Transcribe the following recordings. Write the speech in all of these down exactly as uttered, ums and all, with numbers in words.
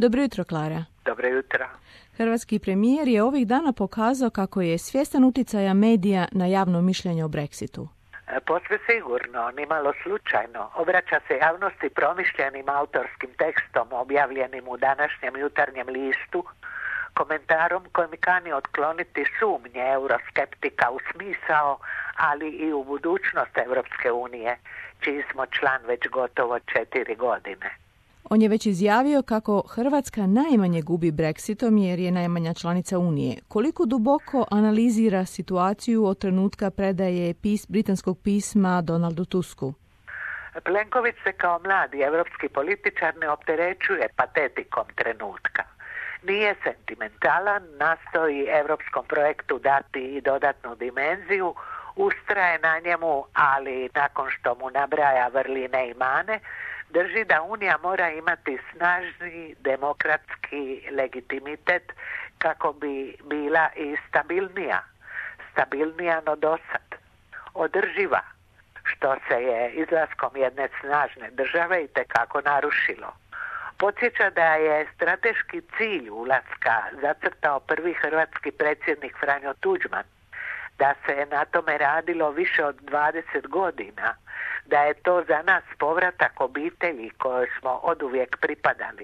Dobro jutro, Klara. Dobro jutro. Hrvatski premijer je ovih dana pokazao kako je svjestan utjecaja medija na javno mišljenje o Brexitu. Posve sigurno, nimalo slučajno. Obraća se javnosti promišljenim autorskim tekstom objavljenim u današnjem Jutarnjem listu, komentarom kojim kani otkloniti sumnje euroskeptika u smisao, ali i u budućnost Europske unije, čiji smo član već gotovo četiri godine. On je već izjavio kako Hrvatska najmanje gubi Brexitom jer je najmanja članica Unije. Koliko duboko analizira situaciju od trenutka predaje pis, britanskog pisma Donaldu Tusku? Plenković se kao mladi evropski političar ne opterećuje patetikom trenutka. Nije sentimentalan, nastoji evropskom projektu dati i dodatnu dimenziju, ustraje na njemu, ali nakon što mu nabraja vrline i mane, drži da Unija mora imati snažni demokratski legitimitet kako bi bila i stabilnija, stabilnija no dosad, održiva, što se je izlaskom jedne snažne države itekako narušilo. Podsjeća da je strateški cilj ulaska zacrtao prvi hrvatski predsjednik Franjo Tuđman, da se na tome radilo više od dvadeset godina, da je to za nas povratak obitelji kojoj smo oduvijek pripadali.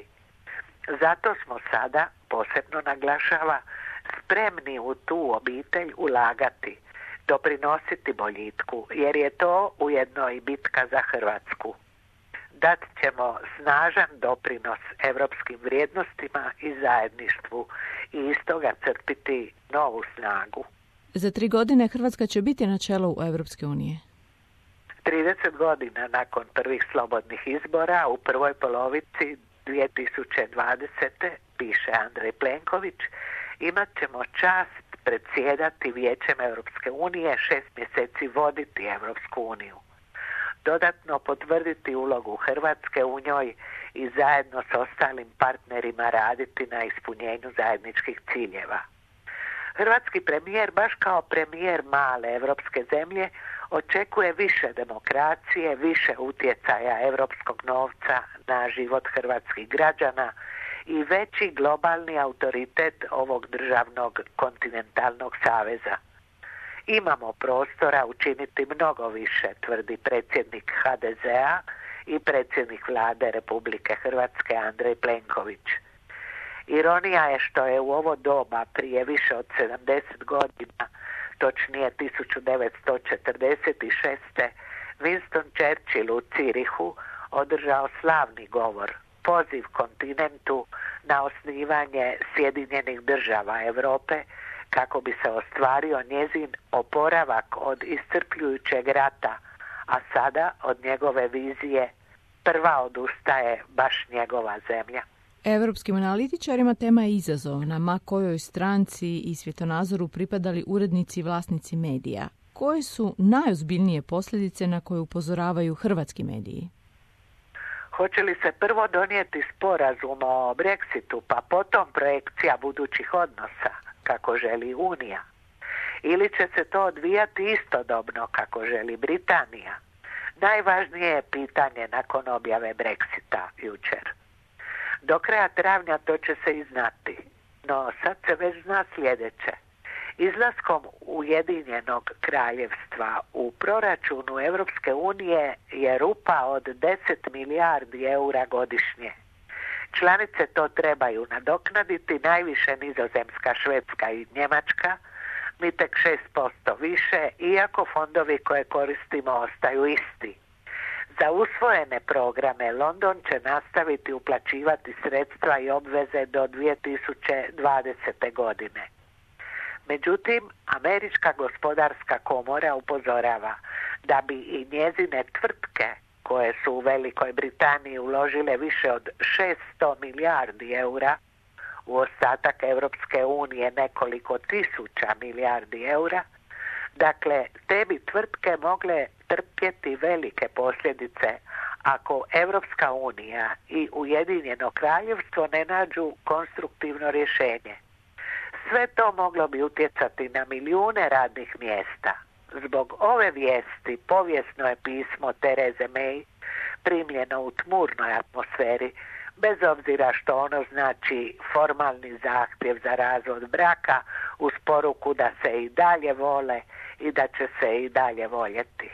Zato smo sada, posebno naglašava, spremni u tu obitelj ulagati, doprinositi boljitku, jer je to ujedno i bitka za Hrvatsku. Dat ćemo snažan doprinos europskim vrijednostima i zajedništvu i iz toga crpiti novu snagu. Za tri godine Hrvatska će biti na čelu Europske unije. trideset godina nakon prvih slobodnih izbora u prvoj polovici dvije tisuće dvadesete. piše Andrej Plenković, imat ćemo čast predsjedati Vijećem Europske unije, šest mjeseci voditi Europsku uniju. Dodatno potvrditi ulogu Hrvatske u njoj i zajedno s ostalim partnerima raditi na ispunjenju zajedničkih ciljeva. Hrvatski premijer, baš kao premijer male europske zemlje, očekuje više demokracije, više utjecaja europskog novca na život hrvatskih građana i veći globalni autoritet ovog državnog kontinentalnog saveza. Imamo prostora učiniti mnogo više, tvrdi predsjednik ha de zea i predsjednik vlade Republike Hrvatske Andrej Plenković. Ironija je što je u ovo doba prije više od sedamdeset godina, točnije tisuću devetsto četrdeset šeste. Winston Churchill u Cirihu održao slavni govor, poziv kontinentu na osnivanje Sjedinjenih država Europe kako bi se ostvario njezin oporavak od iscrpljujućeg rata, a sada od njegove vizije prva odustaje baš njegova zemlja. Europskim analitičarima tema je izazovna, ma kojoj stranci i svjetonazoru pripadali urednici i vlasnici medija. Koje su najozbiljnije posljedice na koje upozoravaju hrvatski mediji? Hoće li se prvo donijeti sporazum o Brexitu, pa potom projekcija budućih odnosa, kako želi Unija? Ili će se to odvijati istodobno, kako želi Britanija? Najvažnije je pitanje nakon objave Brexita jučer. Do kraja travnja to će se i znati, no sad se već zna sljedeće. Izlaskom Ujedinjenog kraljevstva u proračunu Europske unije je rupa od deset milijardi eura godišnje. Članice to trebaju nadoknaditi, najviše Nizozemska, Švedska i Njemačka, mi tek šest posto više, iako fondovi koje koristimo ostaju isti. Za usvojene programe London će nastaviti uplaćivati sredstva i obveze do dvije tisuće dvadesete. godine. Međutim, Američka gospodarska komora upozorava da bi i njezine tvrtke, koje su u Velikoj Britaniji uložile više od šesto milijardi eura, u ostatak Europske unije nekoliko tisuća milijardi eura, dakle, te bi tvrtke mogle trpjeti velike posljedice ako Europska unija i Ujedinjeno kraljevstvo ne nađu konstruktivno rješenje. Sve to moglo bi utjecati na milijune radnih mjesta. Zbog ove vijesti povijesno je pismo Tereze May, primljeno u tmurnoj atmosferi, bez obzira što ono znači formalni zahtjev za razvod braka uz poruku da se i dalje vole i da će se i dalje voljeti.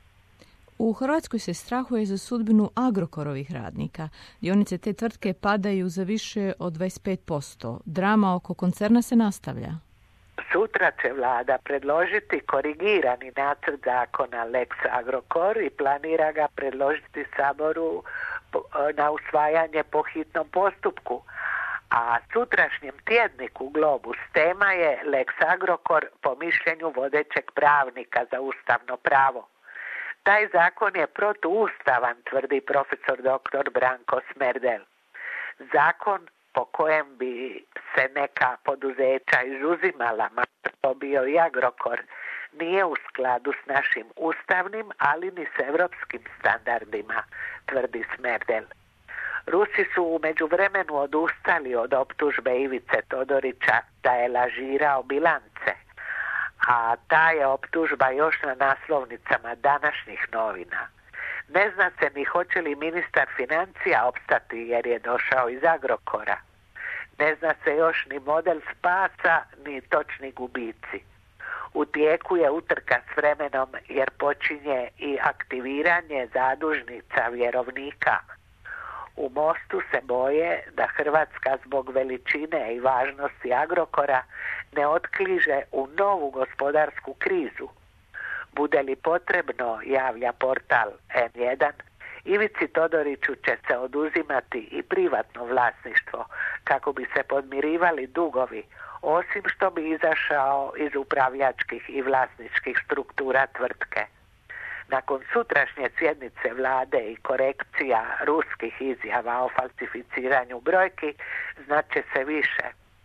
U Hrvatskoj se strahuje za sudbinu Agrokorovih radnika. Dionice te tvrtke padaju za više od dvadeset pet posto. Drama oko koncerna se nastavlja. Sutra će vlada predložiti korigirani nacrt zakona Lex Agrokor i planira ga predložiti Saboru na usvajanje po hitnom postupku. A sutrašnjem tjedniku Globus tema je Lex Agrokor po mišljenju vodećeg pravnika za ustavno pravo. Taj zakon je protuustavan, tvrdi profesor doktor Branko Smerdel. Zakon po kojem bi se neka poduzeća izuzimala, makar to bio i Agrokor, nije u skladu s našim ustavnim, ali ni s europskim standardima, tvrdi Smerdel. Rusi su u međuvremenu odustali od optužbe Ivice Todorića da je lažirao bilance, a ta je optužba još na naslovnicama današnjih novina. Ne zna se ni hoće li ministar financija opstati jer je došao iz Agrokora. Ne zna se još ni model spasa, ni točni gubici. U tijeku je utrka s vremenom jer počinje i aktiviranje zadužnica vjerovnika. U Mostu se boje da Hrvatska zbog veličine i važnosti Agrokora ne otkliže u novu gospodarsku krizu. Bude li potrebno, javlja portal en jedan, Ivici Todoriću će se oduzimati i privatno vlasništvo kako bi se podmirivali dugovi, osim što bi izašao iz upravljačkih i vlasničkih struktura tvrtke. Nakon sutrašnje sjednice vlade i korekcija ruskih izjava o falsificiranju brojki, znaće se više.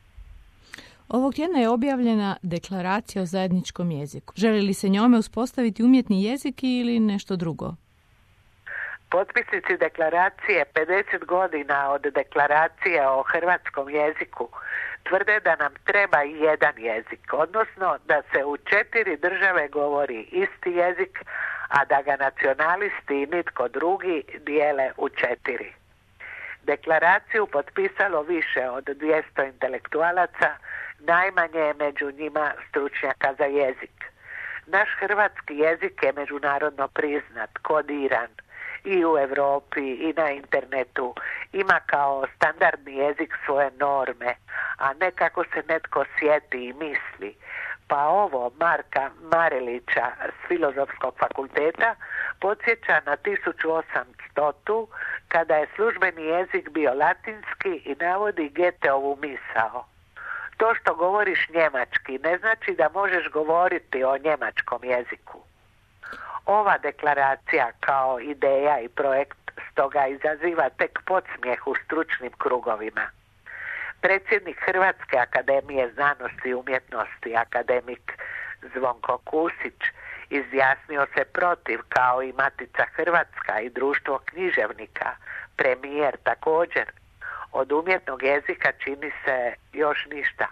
Ovog tjedna je objavljena deklaracija o zajedničkom jeziku. Želi li se njome uspostaviti umjetni jezik ili nešto drugo? Potpisnici deklaracije pedeset godina od deklaracije o hrvatskom jeziku tvrde da nam treba jedan jezik, odnosno da se u četiri države govori isti jezik, a da ga nacionalisti i nitko drugi dijele u četiri. Deklaraciju potpisalo više od dvjesto intelektualaca, najmanje je među njima stručnjaka za jezik. Naš hrvatski jezik je međunarodno priznat, kodiran i u Europi i na internetu, ima kao standardni jezik svoje norme, a ne kako se netko sjeti i misli. Pa ovo Marka Marelića s Filozofskog fakulteta podsjeća na tisuću osamstotu kada je službeni jezik bio latinski i navodi Goetheovu misao. To što govoriš njemački ne znači da možeš govoriti o njemačkom jeziku. Ova deklaracija kao ideja i projekt stoga izaziva tek podsmijeh u stručnim krugovima. Predsjednik Hrvatske akademije znanosti i umjetnosti, akademik Zvonko Kusić, izjasnio se protiv, kao i Matica Hrvatska i Društvo književnika, premijer također. Od umjetnog jezika čini se još ništa.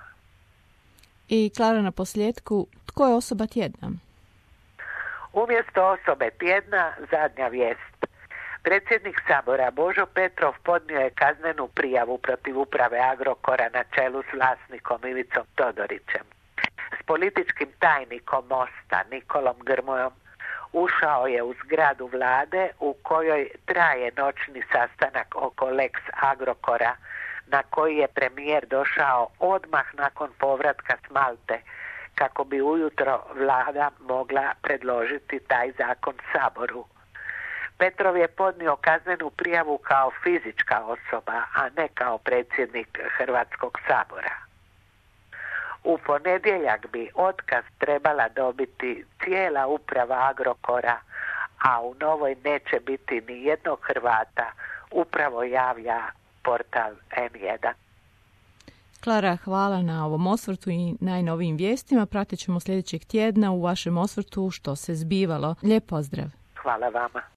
I Klara, na posljedku, tko je osoba tjedna? Umjesto osobe tjedna, zadnja vijest. Predsjednik Sabora Božo Petrov podnio je kaznenu prijavu protiv uprave Agrokora na čelu s vlasnikom Ivicom Todorićem. S političkim tajnikom Mosta Nikolom Grmojom ušao je u zgradu vlade u kojoj traje noćni sastanak oko Lex Agrokora, na koji je premijer došao odmah nakon povratka s Malte, kako bi ujutro vlada mogla predložiti taj zakon Saboru. Petrov je podnio kaznenu prijavu kao fizička osoba, a ne kao predsjednik Hrvatskog sabora. U ponedjeljak bi otkaz trebala dobiti cijela uprava Agrokora, a u novoj neće biti ni jednog Hrvata, upravo javlja portal en jedan. Klara, hvala na ovom osvrtu i najnovijim vijestima. Pratit ćemo sljedećeg tjedna u vašem osvrtu što se zbivalo. Lijep pozdrav. Hvala vama.